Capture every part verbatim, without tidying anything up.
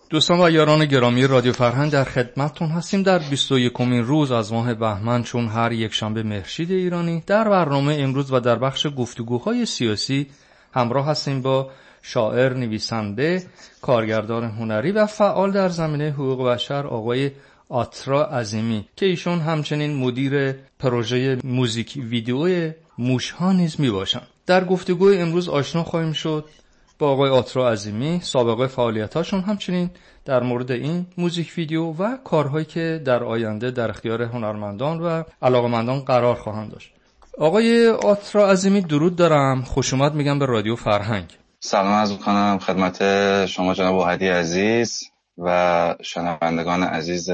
دوستان و یاران گرامی رادیو فرهنگ در خدمتتون هستیم در بیست و یکمین روز از ماه بهمن، چون هر یک شنبه مهرشید ایرانی. در برنامه امروز و در بخش گفتگوهای سیاسی همراه هستیم با شاعر، نویسنده، کارگردان هنری و فعال در زمینه حقوق بشر آقای آترا عظیمی که ایشون همچنین مدیر پروژه موزیک ویدیو موشها نیز می باشن. در گفتگوی امروز آشنا خواهیم شد با آقای آترا عظیمی، سابقه فعالیتاشون، همچنین در مورد این موزیک ویدیو و کارهایی که در آینده در اختیار هنرمندان و علاقمندان قرار خواهند داشت. آقای آترا عظیمی درود دارم، خوش اومد میگم به رادیو فرهنگ. سلام عرض می‌کنم خدمت شما جناب وحدی عزیز و شنوندگان عزیز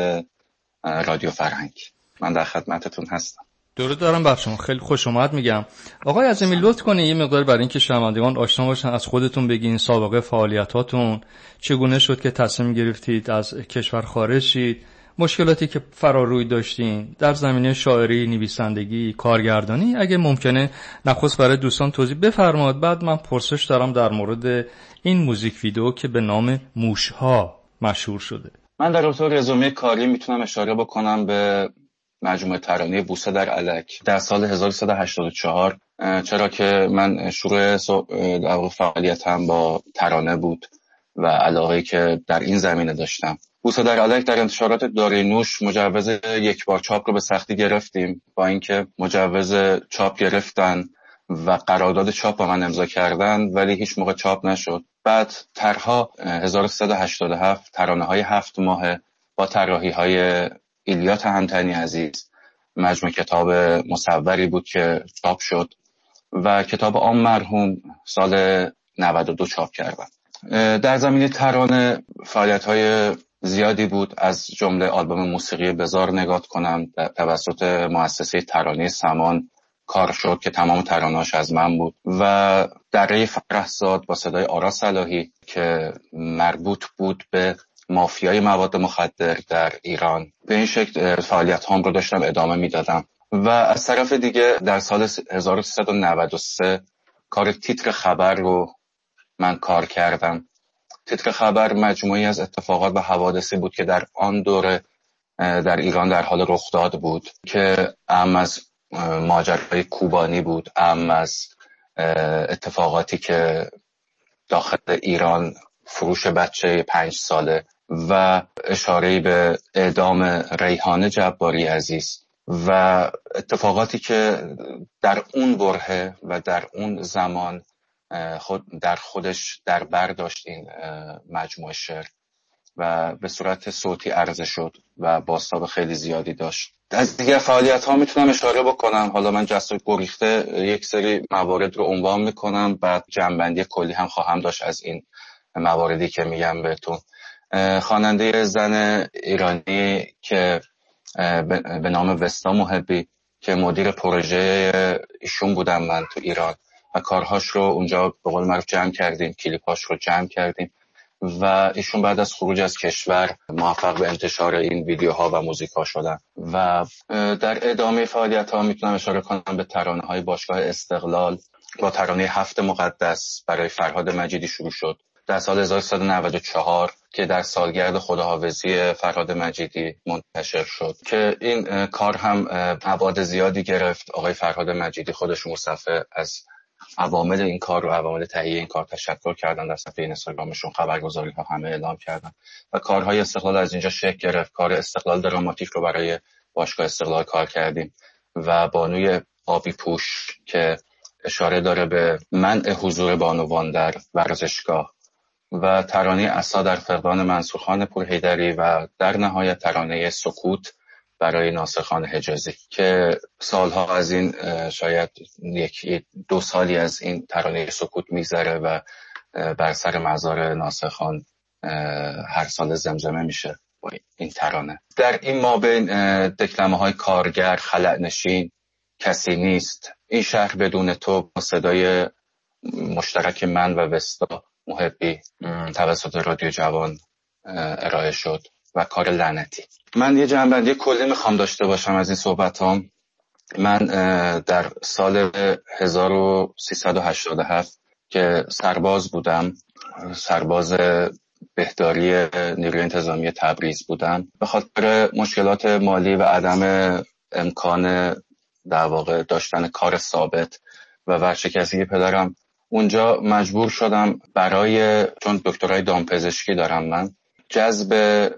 رادیو فرهنگ. من در خدمتتون هستم. درود دارم بر شما، خیلی خوش اومد میگم. آقای عظیمی لطف کنید یه مقدار برای اینکه شنوندگان آشنا باشن از خودتون بگین، سابقه فعالیتاتون چگونه شد که تصمیم گرفتید از کشور خارج شید، مشکلاتی که فراروی داشتین در زمینه شاعری، نویسندگی، کارگردانی، اگه ممکنه نخست برای دوستان توضیح بفرمایید. بعد من پرسش دارم در مورد این موزیک ویدیو که به نام موشها مشهور شده. من در رابطه رزومه کاری میتونم اشاره بکنم به مجموعه ترانه بوسه در الک در سال هزار و سیصد و هشتاد و چهار، چرا که من شروع در فعالیتم با ترانه بود و علاقه‌ای که در این زمینه داشتم. بوسه در الک در انتشارات داریوش مجوز یک بار چاپ رو به سختی گرفتیم، با اینکه مجوز چاپ گرفتن و قرارداد چاپ با من امضا کردن، ولی هیچ موقع چاپ نشد. بعد طرح‌ها هزار و سیصد و هشتاد و هفت ترانه‌های هفت ماهه با طراحی‌های ایلیا تهمتنی عزیز، مجموع کتاب مصوری بود که چاپ شد و کتاب عام مرحوم سال نود و دو چاپ کردن. در زمینه ترانه فعالیت‌های زیادی بود، از جمله آلبوم موسیقی بزار نگات کنم توسط مؤسسه ترانه سمان کار شد که تمام ترانه‌اش از من بود، و دره فرحزاد با صدای آرا صلاحی که مربوط بود به مافیای مواد مخدر در ایران. به این شکل فعالیت هام رو داشتم ادامه میدادم. و از طرف دیگه در سال هزار و سیصد و نود و سه کار تیتر خبر رو من کار کردم. تیتر خبر مجموعی از اتفاقات و حوادثی بود که در آن دوره در ایران در حال رخ داد بود، که اهم از ماجرای کوبانی بود، اهم از اتفاقاتی که داخل ایران فروش بچه پنج ساله و اشاره‌ای به اعدام ریحانه جباری عزیز و اتفاقاتی که در اون برهه و در اون زمان خود در خودش در بر داشت این مجموعه شعر و به صورت صوتی عرضه شد و بازتاب خیلی زیادی داشت. از دیگر فعالیت ها میتونم اشاره بکنم. حالا من جست و گریخته یک سری موارد رو عنوان میکنم، بعد جنبندی کلی هم خواهم داشت از این مواردی که میگم بهتون. خواننده زن ایرانی که به نام وستا محبی که مدیر پروژه ایشون بودم من تو ایران و کارهاش رو اونجا به قول معروف جمع کردیم، کلیپاش رو جمع کردیم و ایشون بعد از خروج از کشور موفق به انتشار این ویدیوها و موزیک‌ها شدن. و در ادامه فعالیت‌ها میتونم اشاره کنم به ترانه‌های باشگاه استقلال با ترانه هفت مقدس برای فرهاد مجیدی شروع شد در سال هزار و سیصد و نود و چهار که در سالگرد خداحافظی فرهاد مجیدی منتشر شد، که این کار هم ابعاد زیادی گرفت. آقای فرهاد مجیدی خودش مصفحه از عوامل این کار و عوامل تهیه این کار تشکر کردن، در صفحه اینستاگرامشون خبرگزاری ها همه اعلام کردن و کارهای استقلال از اینجا شکل گرفت. کار استقلال دراماتیک رو برای باشگاه استقلال کار کردیم و بانوی آبی پوش که اشاره داره به منع حضور بانوان در ورزشگاه و ترانه عصا در فقدان منصورخان پورحیدری و در نهایت ترانه سکوت برای ناصرخان حجازی که سالها از این، شاید یک دو سالی از این ترانه سکوت میگذره و بر سر مزار ناصرخان هر سال زمزمه میشه با این ترانه. در این مابین دکلمه های کارگر، خلأ نشین، کسی نیست، این شهر بدون تو با صدای مشترک من و وستا محبی توسط رادیو جوان ارائه شد و کار لعنتی. من یه جنبندی کلی میخوام داشته باشم از این صحبتام. من در سال هزار و سیصد و هشتاد و هفت که سرباز بودم، سرباز بهداری نیروی انتظامی تبریز بودم. به خاطر مشکلات مالی و عدم امکان در واقع داشتن کار ثابت و ورشکستگی پدرم، اونجا مجبور شدم برای، چون دکترای دامپزشکی دارم من، جذب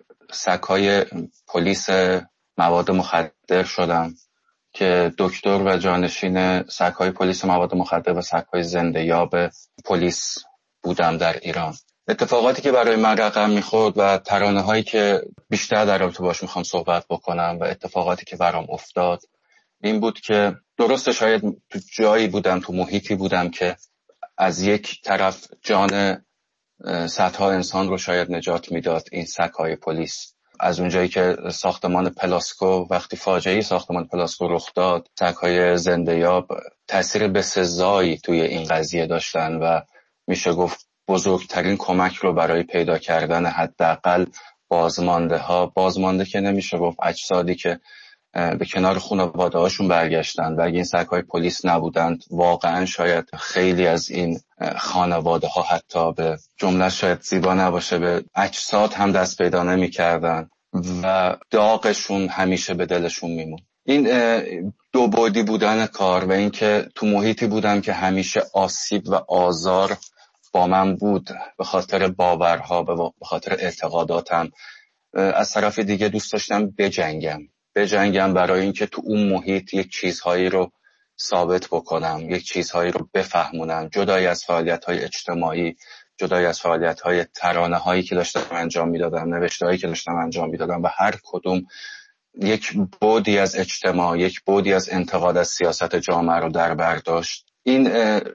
سگ‌های پلیس مواد مخدر شدم که دکتر و جانشین سگ‌های پلیس مواد مخدر و سگ‌های زنده یاب پلیس بودم در ایران. اتفاقاتی که برای من رقم میخورد و ترانه هایی که بیشتر در رابطه باش میخوام صحبت بکنم و اتفاقاتی که برام افتاد این بود که درسته شاید تو جایی بودم، تو محیطی بودم که از یک طرف جان صدها انسان رو شاید نجات میداد این سگ‌های پلیس. از اونجایی که ساختمان پلاسکو، وقتی فاجعه ساختمان پلاسکو رخ داد، سگ‌های زنده یاب تأثیر بسزایی توی این قضیه داشتن و میشه گفت بزرگترین کمک رو برای پیدا کردن حداقل بازمانده ها، بازمانده که نمیشه گفت، اجسادی که به کنار خانواده هاشون برگشتن و اگه این سگ‌های پلیس نبودند واقعا شاید خیلی از این خانواده ها حتی به جمله شاید زیبا نباشه به اجساد هم دست پیدا نمی کردن و داغشون همیشه به دلشون میمون. این دو بعدی بودن کار و اینکه تو محیطی بودم که همیشه آسیب و آزار با من بود به خاطر باورها، به خاطر اعتقاداتم. از طرف دیگه دوست داشتم بجنگم بجنگم برای اینکه تو اون محیط یک چیزهایی رو ثابت بکنم، یک چیزهایی رو بفهمونم، جدای از فعالیت‌های اجتماعی، جدای از فعالیت‌های ترانه‌هایی که داشتم انجام میدادم، نوشته‌هایی که داشتم انجام میدادم و هر کدوم یک بعدی از اجتماع، یک بعدی از انتقاد از سیاست جامعه رو در بر داشت. این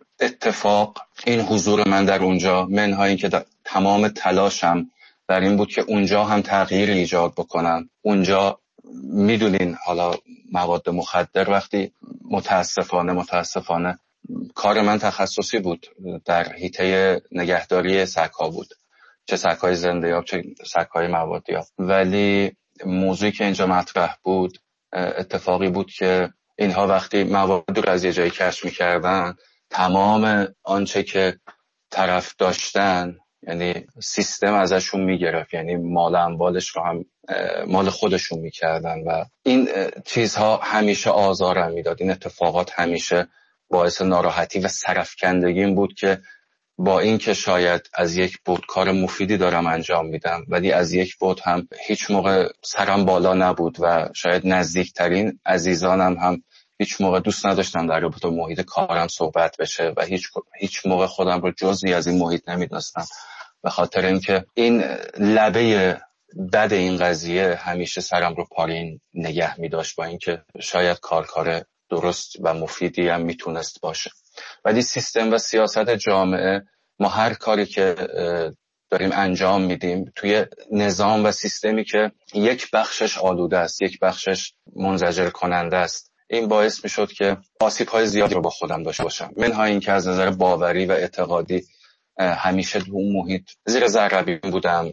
اتفاق، این حضور من در اونجا، منهای این که تمام تلاشم در این بود که اونجا هم تغییر ایجاد بکنم. اونجا میدونین حالا مواد مخدر وقتی متاسفانه متاسفانه کار من تخصصی بود، در حیطه نگهداری سگ‌ها بود، چه سگ‌های زنده یاب چه سگ‌های موادیاب. ولی موضوعی که اینجا مطرح بود اتفاقی بود که اینها وقتی مواد رو از یه جایی کشف می‌کردن، تمام آنچه که طرف داشتن یعنی سیستم ازشون میگرفت، یعنی مال اموالش رو هم مال خودشون میکردن و این چیزها همیشه آزارم میداد. این اتفاقات همیشه باعث ناراحتی و سرفکندگیم بود که با این که شاید از یک بعد کار مفیدی دارم انجام میدم ولی از یک بعد هم هیچ موقع سرم بالا نبود و شاید نزدیکترین عزیزانم هم هیچ موقع دوست نداشتم در رابطه با محیط کارم صحبت بشه و هیچ هیچ موقع خودم رو جزئی از این محیط نمیدونستم، به خاطر اینکه این لبه بد این قضیه همیشه سرم رو پایین نگه می‌داشت، با اینکه شاید کار کار درست و مفیدی هم میتونست باشه. ولی سیستم و سیاست جامعه، ما هر کاری که داریم انجام میدیم توی نظام و سیستمی که یک بخشش آلوده است، یک بخشش منزجر کننده است، این باعث میشد که آسیب‌های زیادی رو با خودم داشته باشم. منها این که از نظر باوری و اعتقادی همیشه تو اون محیط زیر ذره بین بودم،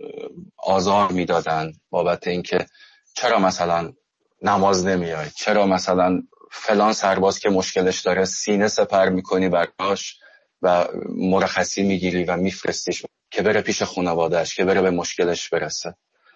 آزار میدادن بابت اینکه چرا مثلا نماز نمیای، چرا مثلا فلان سرباز که مشکلش داره سینه سپر میکنی براش و مرخصی میگیری و میفرستیش که بره پیش خانواده‌اش، که بره به مشکلش برسه.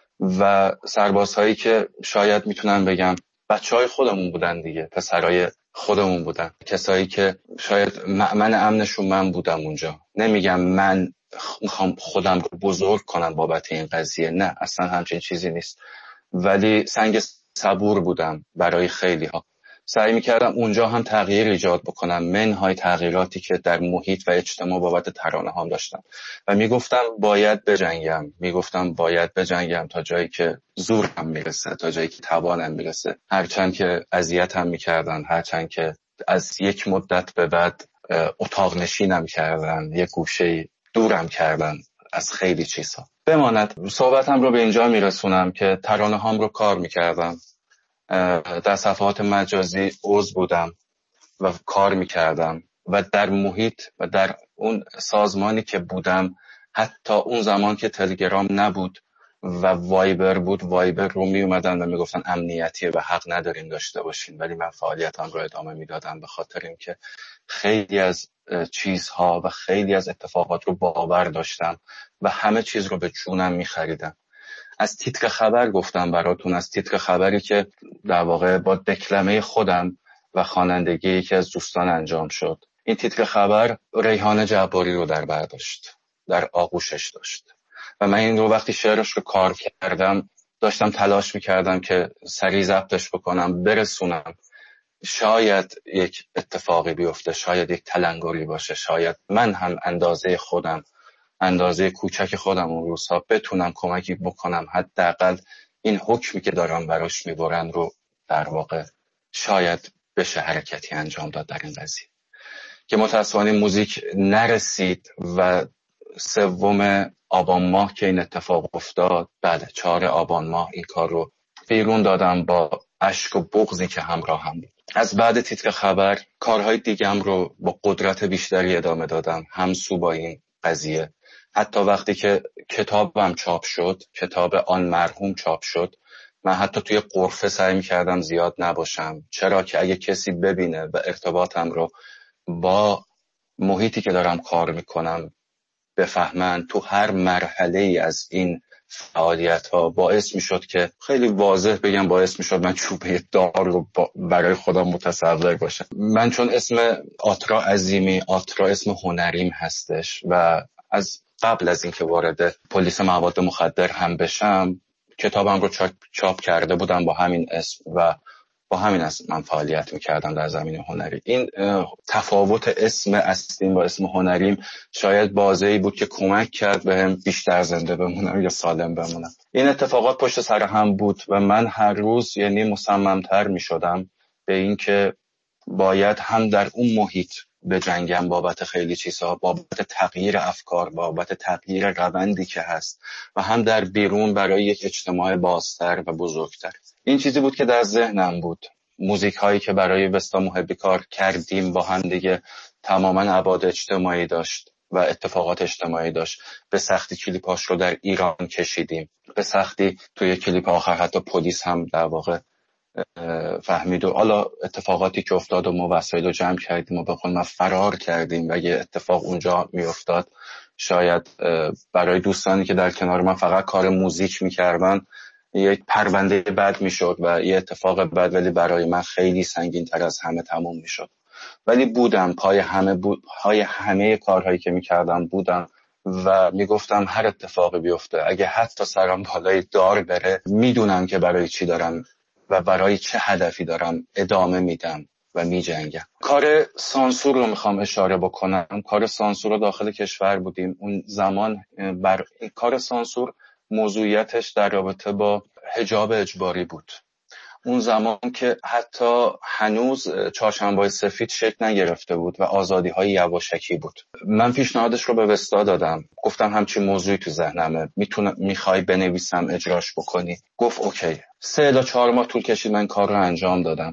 و سربازهایی که شاید میتونم بگم بچهای خودمون بودن دیگه، پسرای خودمون بودن، کسایی که شاید مأمن امنشون من بودم اونجا. نمیگم من میخوام خودم رو بزرگ کنم بابت این قضیه، نه اصلا همچین چیزی نیست، ولی سنگ صبور بودم برای خیلی ها. سعی میکردم اونجا هم تغییر ایجاد بکنم، منهای تغییراتی که در محیط و اجتماع بابت ترانه هم داشتم و میگفتم باید بجنگم میگفتم باید بجنگم تا جایی که زورم میرسه، تا جایی که توانم میرسه، هرچند که اذیتم میکردن، هرچند که از یک مدت به بعد اتاق نشینم کردن، یک گوشه دورم کردن از خیلی چیزها. بماند صحبتم رو به اینجا میرسونم که ترانه هم رو کار میکردم، در صفحات مجازی عضو بودم و کار میکردم و در محیط و در اون سازمانی که بودم، حتی اون زمان که تلگرام نبود و وایبر بود، وایبر رو می اومدن و میگفتن امنیتیه و حق ندارین داشته باشین، ولی من فعالیتم رو ادامه میدادم به خاطر اینکه خیلی از چیزها و خیلی از اتفاقات رو باور داشتم و همه چیز رو به جونم میخریدم. از تیتر خبر گفتم براتون، از تیتر خبری که در واقع با دکلمه خودم و خوانندگی یکی از دوستان انجام شد. این تیتر خبر ریحان جباری رو در بر داشت، در آغوشش داشت و من این رو وقتی شعرش رو کار کردم داشتم تلاش میکردم که سریع ضبطش بکنم برسونم. شاید یک اتفاقی بیفته، شاید یک تلنگری باشه، شاید من هم اندازه خودم، اندازه کوچک خودم اون روزها بتونم کمکی بکنم، حداقل این حکمی که دارم براش میبرن رو در واقع شاید بشه حرکتی انجام داد در این قضیه که متاسفانه موزیک نرسید. و سوم آبان ماه که این اتفاق افتاد، بعد چهار آبان ماه این کار رو بیرون دادم با اشک و بغضی که همراه هم بود. از بعد تیتر خبر کارهای دیگم رو با قدرت بیشتری ادامه دادم همسو با این قضیه. حتی وقتی که کتابم چاپ شد، کتاب آن مرحوم چاپ شد، من حتی توی غرفه سعی می‌کردم زیاد نباشم، چرا که اگه کسی ببینه و ارتباطم رو با محیطی که دارم کار میکنم بفهمن، تو هر مرحله ای از این فعالیت ها باعث می شد که خیلی واضح بگم باعث می شد من چوبه دار رو برای خودم متصور باشم. من چون اسم آترا عظیمی، آترا اسم هنریم هستش و از قبل از اینکه وارد پلیس مواد مخدر هم بشم کتابم رو چاپ, چاپ کرده بودم با همین اسم و با همین اسم من فعالیت میکردم در زمین هنری. این تفاوت اسم اصلیم با اسم هنریم شاید بازه‌ای بود که کمک کرد بهم بیشتر زنده بمونم یا سالم بمونم. این اتفاقات پشت سر هم بود و من هر روز یعنی مصممتر میشدم به این که باید هم در اون محیط به جنگم بابت خیلی چیزها، بابت تغییر افکار، بابت تغییر روندی که هست، و هم در بیرون برای یک اجتماع بازتر و بزرگتر. این چیزی بود که در ذهنم بود. موزیک هایی که برای وستا محبی کار کردیم با هم دیگه تماما ابعاد اجتماعی داشت و اتفاقات اجتماعی داشت. به سختی کلیپاش رو در ایران کشیدیم، به سختی توی کلیپ آخر حتی پلیس هم در واقع فهمید و حالا اتفاقاتی که افتاد و ما وسایل رو جمع کردیم و بخون ما فرار کردیم و یه اتفاق اونجا می افتاد شاید برای دوستانی که در کنار من فقط کار موزیک میکردن یک پرونده بد میشد و یه اتفاق بد، ولی برای من خیلی سنگین تر از همه تموم میشد. ولی بودم پای همه بود، پای همه کارهایی که میکردم بودم و میگفتم هر اتفاقی بیفته، اگه حتی سرم بالای دار بره، میدونم که برای چی دارم و برای چه هدفی دارم ادامه میدم و میجنگم. کار سانسور رو میخوام اشاره بکنم. کار سانسور رو داخل کشور بودیم اون زمان. بر کار سانسور موضوعیتش در رابطه با حجاب اجباری بود. اون زمان که حتی هنوز چهارشنبه‌های سفید شکل نگرفته بود و آزادی‌های یواشکی بود. من پیشنهادش رو به وستا دادم، گفتم همچین موضوعی تو ذهنمه، میتونم میخوای بنویسم اجراش بکنی؟ گفت اوکی. سه الی چهار ماه طول کشید من کار رو انجام دادم،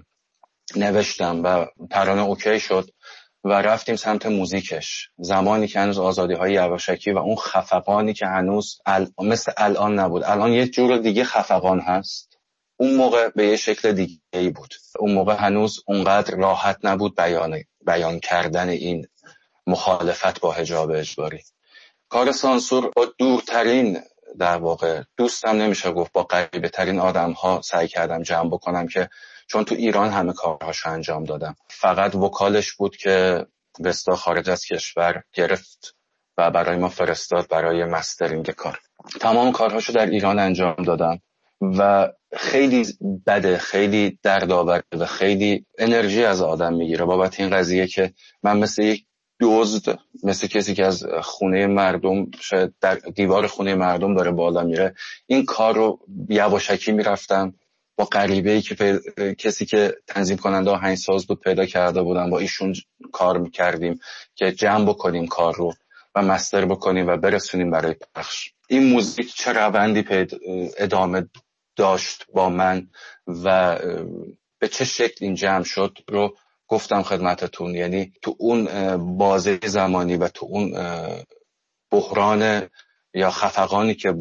نوشتم و ترانه اوکی شد و رفتیم سمت موزیکش. زمانی که هنوز آزادی‌های یواشکی و اون خفقانی که هنوز ال... مثل الان نبود. الان یه جور دیگه خفقان هست، اون موقع به یه شکل دیگه ای بود. اون موقع هنوز اونقدر راحت نبود بیان بیان کردن این مخالفت با حجاب اجباری. کار سانسور با دورترین در واقع دوستم نمیشه گفت، با قریبه ترین آدم ها سعی کردم جمع بکنم، که چون تو ایران همه کارهاشو انجام دادم. فقط وکالش بود که وستا خارج از کشور گرفت و برای ما فرستاد برای مسترینگ کار. تمام کارهاشو در ایران انجام دادم و خیلی بده، خیلی دردآور و خیلی انرژی از آدم میگیره بابت این قضیه که من مثل یک دزد، مثل کسی که از خونه مردم شاید در دیوار خونه مردم داره بالا میره، این کار رو یواشکی میرفتم با غریبه‌ای که پید... کسی که تنظیم کننده آهنگساز بود پیدا کرده بودم، با ایشون کار میکردیم که جمع بکنیم کار رو و مستر بکنیم و برسونیم برای پخش. این موزیک چه روندی پید ادامه داشت با من و به چه شکل این جمع شد رو گفتم خدمتتون. یعنی تو اون بازه زمانی و تو اون بحران یا خفقانی که بود،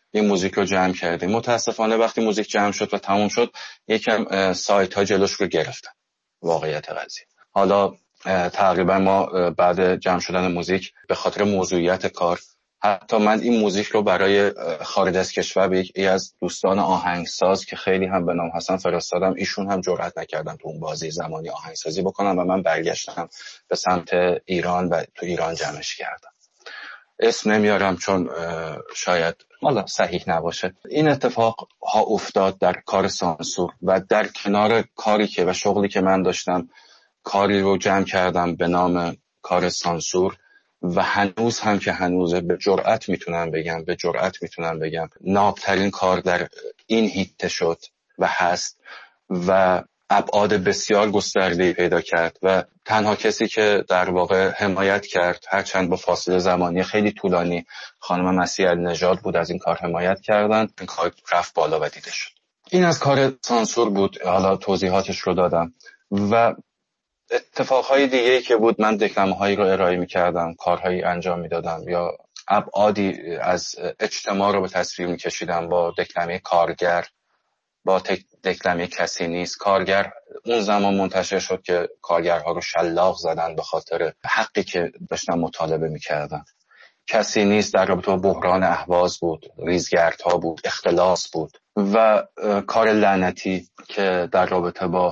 این موزیک رو جمع کردیم. متاسفانه وقتی موزیک جمع شد و تموم شد یکم سایت ها جلوش رو گرفتن واقعیت قضیه. حالا تقریبا ما بعد جمع شدن موزیک به خاطر موضوعیت کار، حتی من این موزیک رو برای خارج از کشور به یکی از دوستان آهنگساز که خیلی هم به نام هستن فرستادم، ایشون هم جرئت نکردن تو اون بازی زمانی آهنگسازی بکنم و من برگشتم به سمت ایران و تو ایران جمعش کردم. اسم نمیارم چون شاید حالا صحیح نباشه. این اتفاق ها افتاد در کار سانسور و در کنار کاری که و شغلی که من داشتم کاری رو جمع کردم به نام کار سانسور و هنوز هم که هنوزه به جرئت میتونم بگم به جرئت میتونم بگم نابترین کار در این هیته شد و هست و ابعاد بسیار گسترده‌ای پیدا کرد و تنها کسی که در واقع حمایت کرد، هرچند با فاصله زمانی خیلی طولانی، خانم مسیح النژاد بود. از این کار حمایت کردن، این کار رفت بالا و دیده شد. این از کار سانسور بود. حالا توضیحاتش رو دادم و اتفاقهای دیگه‌ای که بود، من دکلمه‌هایی رو ارائه می‌کردم، کارهایی انجام می‌دادم یا ابعادی از اجتماع رو به تصویر می‌کشیدم با دکلمه کارگر، با دکلمه کسی نیست. کارگر اون زمان منتشر شد که کارگرها رو شلاق زدن به خاطر حقی که داشتن مطالبه می‌کردن. کسی نیست در رابطه با بحران اهواز بود، ریزگردها بود، اختلاس بود و کار لعنتی که در رابطه با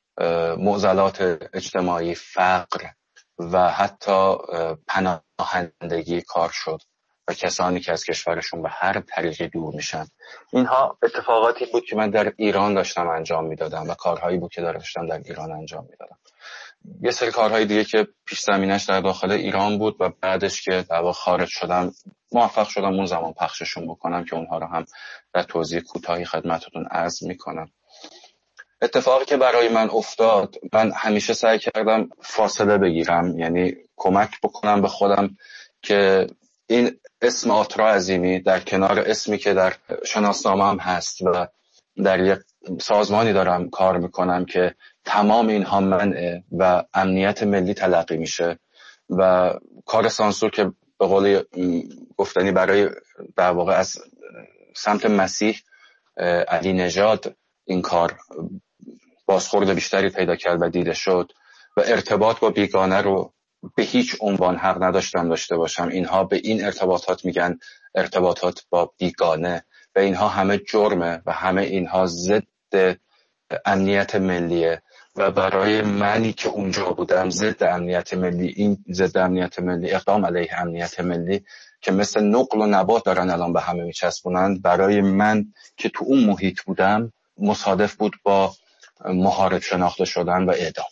معضلات اجتماعی، فقر و حتی پناهندگی کار شد و کسانی که از کشورشون به هر طریقی دور میشن. اینها اتفاقاتی بود که من در ایران داشتم انجام میدادم و کارهایی بود که داشتم در ایران انجام میدادم. یه سری کارهای دیگه که پیش زمینش در داخل ایران بود و بعدش که در واقع خارج شدم موفق شدم اون زمان پخششون بکنم که اونها رو هم در توضیح کوتاهی خدمتتون عرض میکنم. اتفاقی که برای من افتاد، من همیشه سعی کردم فاصله بگیرم، یعنی کمک بکنم به خودم که این اسم آترا عظیمی در کنار اسمی که در شناسنامه هم هست و در یک سازمانی دارم کار میکنم که تمام اینها منعه و امنیت ملی تلقی میشه و کار سانسور که به قول گفتنی برای در واقع از سمت مسیح علی نژاد این کار بازخورد بیشتری پیدا کرد و دیده شد و ارتباط با بیگانه رو به هیچ عنوان حق نداشتم داشته باشم. اینها به این ارتباطات میگن ارتباطات با بیگانه و اینها همه جرمه و همه اینها ضد امنیت ملیه و برای منی که اونجا بودم ضد امنیت ملی، این ضد امنیت ملی، اقدام علیه امنیت ملی که مثل نقل و نبات دارن الان به همه میچسبونن، برای من که تو اون محیط بودم مصادف بود با محارب شناخته شدن و اعدام.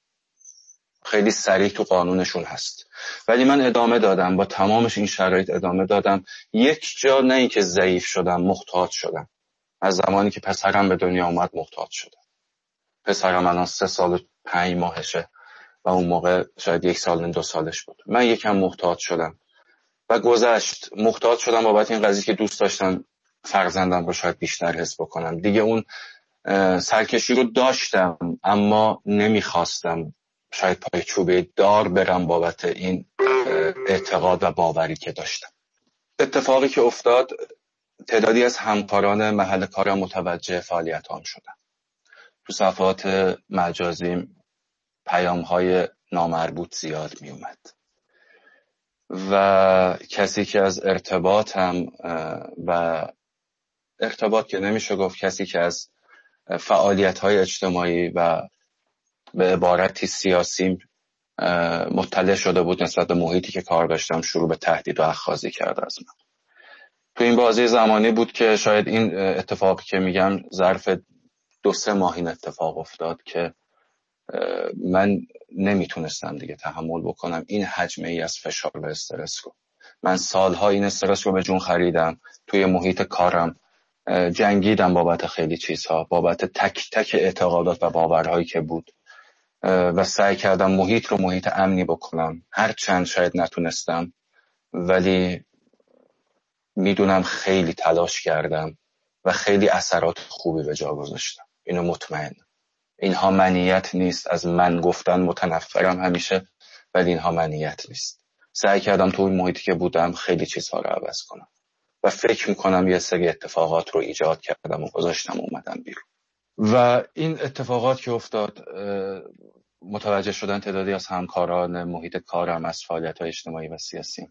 خیلی صریح تو قانونشون هست. ولی من ادامه دادم، با تمامش این شرایط ادامه دادم. یک جا نه اینکه ضعیف شدم، محتاط شدم. از زمانی که پسرم به دنیا اومد محتاط شدم. پسرم الان سه سال و پنج ماهشه و اون موقع شاید یک سال و دو سالش بود. من یکم محتاط شدم و گذشت. محتاط شدم بابت این قضیه که دوست داشتم فرزندم رو شاید بیشتر حس بکنم. دیگه اون سرکشی رو داشتم اما نمیخواستم شاید پای چوبه دار برم بابت این اعتقاد و باوری که داشتم. اتفاقی که افتاد، تعدادی از همکاران محل کارم متوجه فعالیتام شدن. تو صفحات مجازیم پیام‌های نامربوط زیاد می اومد و کسی که از ارتباطم و ارتباط که نمیشه گفت، کسی که از فعالیت‌های اجتماعی و به عبارتی سیاسی مطلع شده بود نسبت به محیطی که کار داشتم، شروع به تهدید و اخاذی کرد از من. تو این بازی زمانی بود که شاید این اتفاقی که میگم ظرف دو سه ماه این اتفاق افتاد که من نمیتونستم دیگه تحمل بکنم این حجمه ای از فشار و استرس رو. من سالها این استرس رو به جون خریدم. توی محیط کارم جنگیدم بابت خیلی چیزها، بابت تک تک اعتقادات و باورهایی که بود و سعی کردم محیط رو محیط امنی بکنم. هر چند شاید نتونستم ولی میدونم خیلی تلاش کردم و خیلی اثرات خوبی به جا گذاشتم. اینو مطمئن. اینها منیت نیست. از من گفتن متنفرم همیشه ولی اینها منیت نیست. سعی کردم تو این محیطی که بودم خیلی چیزها رو عوض کنم و فکر میکنم یه سری اتفاقات رو ایجاد کردم و گذاشتم اومدم بیرون. و این اتفاقات که افتاد، متوجه شدن تعدادی از همکاران محیط کارم از فعالیت‌های اجتماعی و سیاسی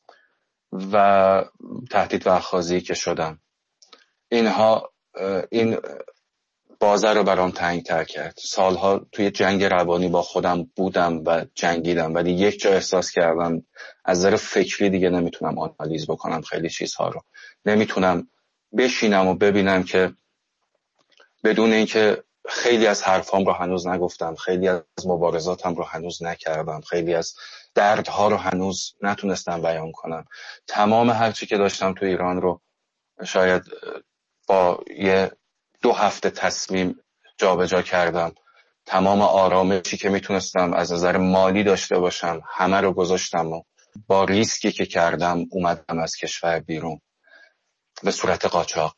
و تهدید و اخاذی که شدم، اینها این بازه رو برام تنگ‌تر کرد. سالها توی جنگ روانی با خودم بودم و جنگیدم، ولی یک جا احساس کردم از نظر فکری دیگه نمیتونم آنالیز بکنم خیلی چیزها رو. نمیتونم بشینم و ببینم که بدون اینکه خیلی از حرفام رو هنوز نگفتم، خیلی از مبارزاتم رو هنوز نکردم، خیلی از دردها رو هنوز نتونستم بیان کنم. تمام هرچی که داشتم تو ایران رو شاید با یه دو هفته تصمیم جابجا کردم. تمام آرامشی که میتونستم از نظر مالی داشته باشم همه رو گذاشتم و با ریسکی که کردم اومدم از کشور بیرون به صورت قاچاق.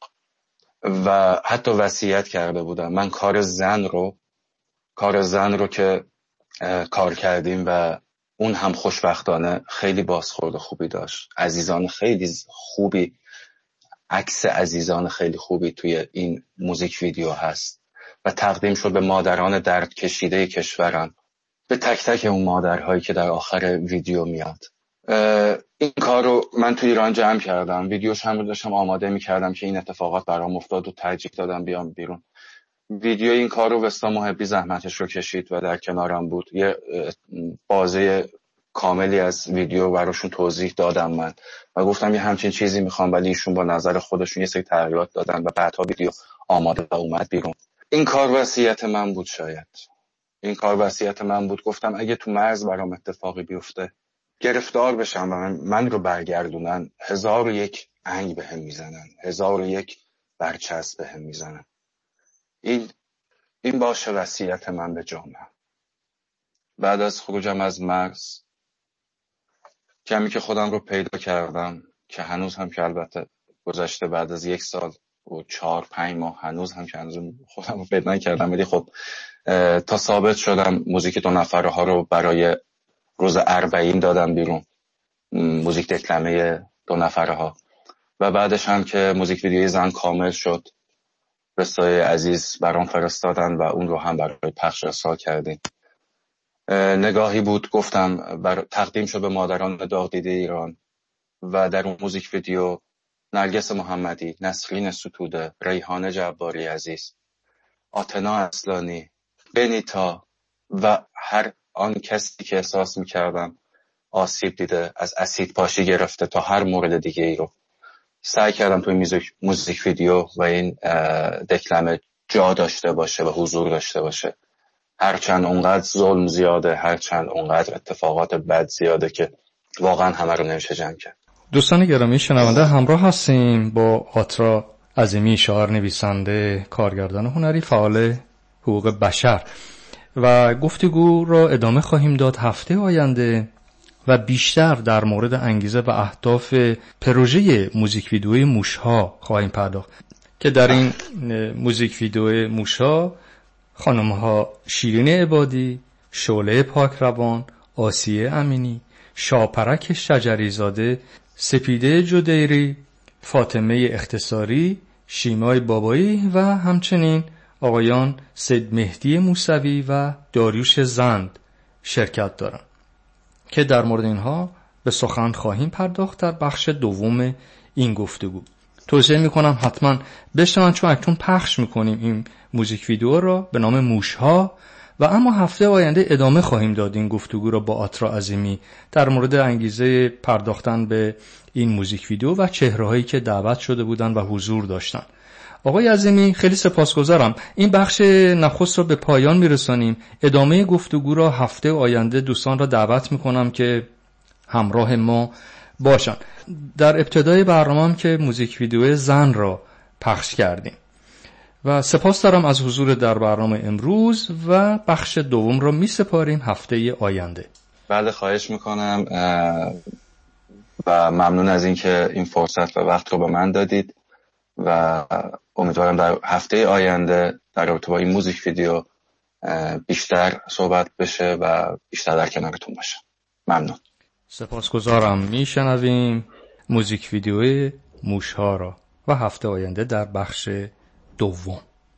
و حتی وصیت کرده بودم من کار زن رو کار زن رو که کار کردیم و اون هم خوشبختانه خیلی بازخورد خوبی داشت. عزیزان خیلی خوبی، عکس عزیزان خیلی خوبی توی این موزیک ویدیو هست و تقدیم شد به مادران درد کشیده کشورم، به تک تک اون مادرهایی که در آخر ویدیو میاد. این کار رو من تو ایران جمع کردم، ویدیوش هم رو داشتم آماده میکردم که این اتفاقات برام افتاد و ترجیح دادم بیام بیرون. ویدیو این کار رو وستا محبی زحمتش رو کشید و در کنارم بود. یه بازه کاملی از ویدیو براشون توضیح دادم من و گفتم یه همچین چیزی میخوام، ولی ایشون با نظر خودشون یه سری تغییرات دادن و بعدها ویدیو آماده و اومد بیرون. این کار وصیت من بود. شاید این کار وصیت من بود. گفتم اگه تو مرز برام اتفاقی بیفته، گرفتار بشم و من, من رو برگردونن، هزار و یک انگ به هم میزنن، هزار و یک برچسب به هم میزنن. این این باشه وصیت من به جامعه. بعد از خروجم از مرز، کمی که خودم رو پیدا کردم، که هنوز هم که البته گذشته بعد از یک سال و چهار پنج ماه هنوز هم که هنوز خودم رو پیدا نکردم، ولی خب تا ثابت شدم موزیک دو نفره ها رو برای روز اربعین دادم بیرون، موزیک دکلمه دو نفره ها. و بعدش هم که موزیک ویدیوی زن کامل شد، رسای عزیز برام فرستادن و اون رو هم برای پخش ارسال کردیم. نگاهی بود گفتم بر تقدیم شد به مادران داغ دیده ایران و در اون موزیک ویدیو نرگس محمدی، نسرین ستوده، ریحانه جباری عزیز، آتنا اصلانی، بنیتا و هر آن کسی که احساس میکردم آسیب دیده، از اسید پاشی گرفته تا هر مورد دیگه ای رو سعی کردم توی موزیک, موزیک ویدیو و این دکلمه جا داشته باشه و حضور داشته باشه. هرچند اونقدر ظلم زیاده، هرچند اونقدر اتفاقات بد زیاده که واقعا همه رو نمیشه جمع کرد. دوستان گرامی شنونده، همراه هستیم با آترا عظیمی، شاعر، نویسنده، کارگردان هنری، فعال حقوق بشر و گفتگو را ادامه خواهیم داد هفته آینده و بیشتر در مورد انگیزه و اهداف پروژه موزیک ویدیوی موشها خواهیم پرداخت که در این موزیک ویدیوی موشها خانم‌ها شیرین عبادی، شعله پاکروان، آسیه امینی، شاپرک شجریزاده، سپیده جدیری، فاطمه اختصاری، شیمای بابایی و همچنین آقایان سید مهدی موسوی و داریوش زند شرکت دارند که در مورد اینها به سخن خواهیم پرداخت در بخش دوم این گفتگو. توصیه میکنم حتما بشنون، چون اکنون پخش میکنیم این موزیک ویدیو را به نام موشها و اما هفته آینده ادامه خواهیم داد این گفتگو را با آترا عظیمی در مورد انگیزه پرداختن به این موزیک ویدیو و چهرهایی که دعوت شده بودند و حضور داشتند. آقای عظیمی خیلی سپاسگزارم. این بخش نخست را به پایان میرسانیم. ادامه گفتگو را هفته آینده دوستان را دعوت میکنم که همراه ما باشن. در ابتدای برنامه که موزیک ویدیو زن را پخش کردیم و سپاس دارم از حضور در برنامه امروز و بخش دوم را می سپاریم هفته آینده. بله، خواهش میکنم و ممنون از این که این فرصت و وقت رو به من دادید و امیدوارم در هفته آینده در رابطه با این موزیک ویدیو بیشتر صحبت بشه و بیشتر در کنارتون باشه. ممنون. سپاسگزارم. میشنویم موزیک ویدیو موشها را و هفته آینده در بخش دوم.